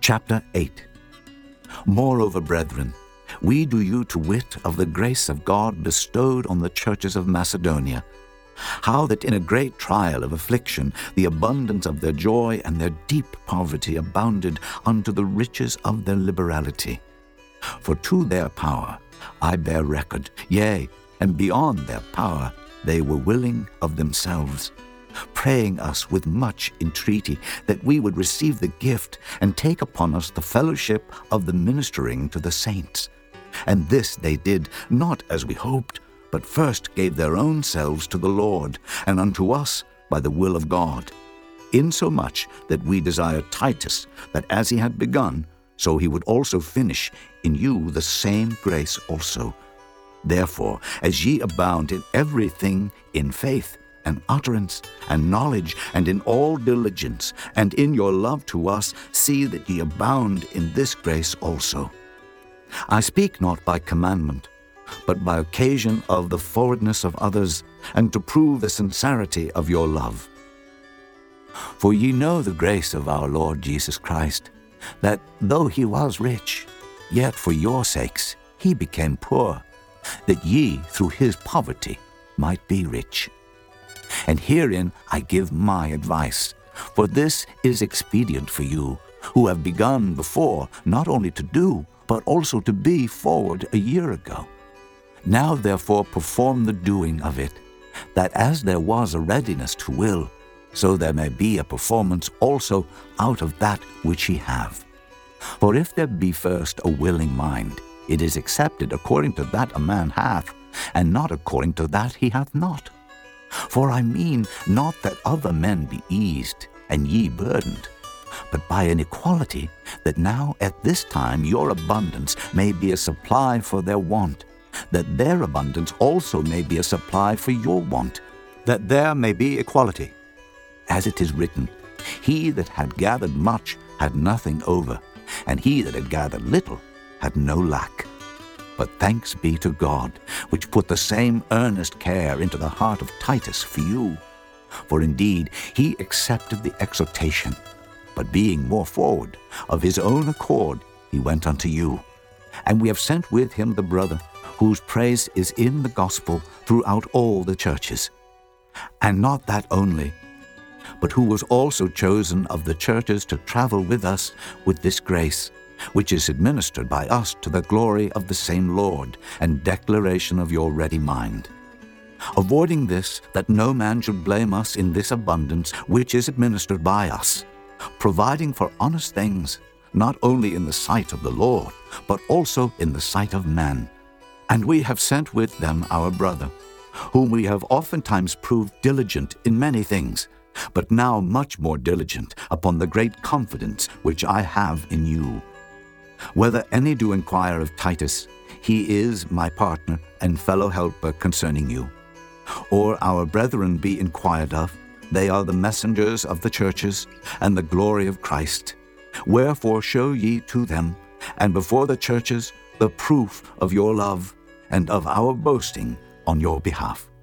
Chapter 8. Moreover, brethren, we do you to wit of the grace of God bestowed on the churches of Macedonia, how that in a great trial of affliction the abundance of their joy and their deep poverty abounded unto the riches of their liberality. For to their power I bear record, yea, and beyond their power they were willing of themselves, praying us with much entreaty that we would receive the gift and take upon us the fellowship of the ministering to the saints. And this they did, not as we hoped, but first gave their own selves to the Lord, and unto us by the will of God, insomuch that we desire Titus, that as he had begun, so he would also finish in you the same grace also. Therefore, as ye abound in everything, in faith, and utterance, and knowledge, and in all diligence, and in your love to us, see that ye abound in this grace also. I speak not by commandment, but by occasion of the forwardness of others, and to prove the sincerity of your love. For ye know the grace of our Lord Jesus Christ, that though he was rich, yet for your sakes he became poor, that ye through his poverty might be rich. And herein I give my advice, for this is expedient for you, who have begun before not only to do, but also to be forward a year ago. Now therefore perform the doing of it, that as there was a readiness to will, so there may be a performance also out of that which ye have. For if there be first a willing mind, it is accepted according to that a man hath, and not according to that he hath not. For I mean not that other men be eased, and ye burdened, but by an equality, that now at this time your abundance may be a supply for their want, that their abundance also may be a supply for your want, that there may be equality. As it is written, he that had gathered much had nothing over, and he that had gathered little had no lack. But thanks be to God, which put the same earnest care into the heart of Titus for you. For indeed he accepted the exhortation, but being more forward, of his own accord he went unto you. And we have sent with him the brother, whose praise is in the gospel throughout all the churches. And not that only, but who was also chosen of the churches to travel with us with this grace, which is administered by us to the glory of the same Lord, and declaration of your ready mind. Avoiding this, that no man should blame us in this abundance which is administered by us, providing for honest things, not only in the sight of the Lord, but also in the sight of men. And we have sent with them our brother, whom we have oftentimes proved diligent in many things, but now much more diligent upon the great confidence which I have in you. Whether any do inquire of Titus, he is my partner and fellow helper concerning you. Or our brethren be inquired of, they are the messengers of the churches, and the glory of Christ. Wherefore show ye to them, and before the churches, the proof of your love, and of our boasting on your behalf.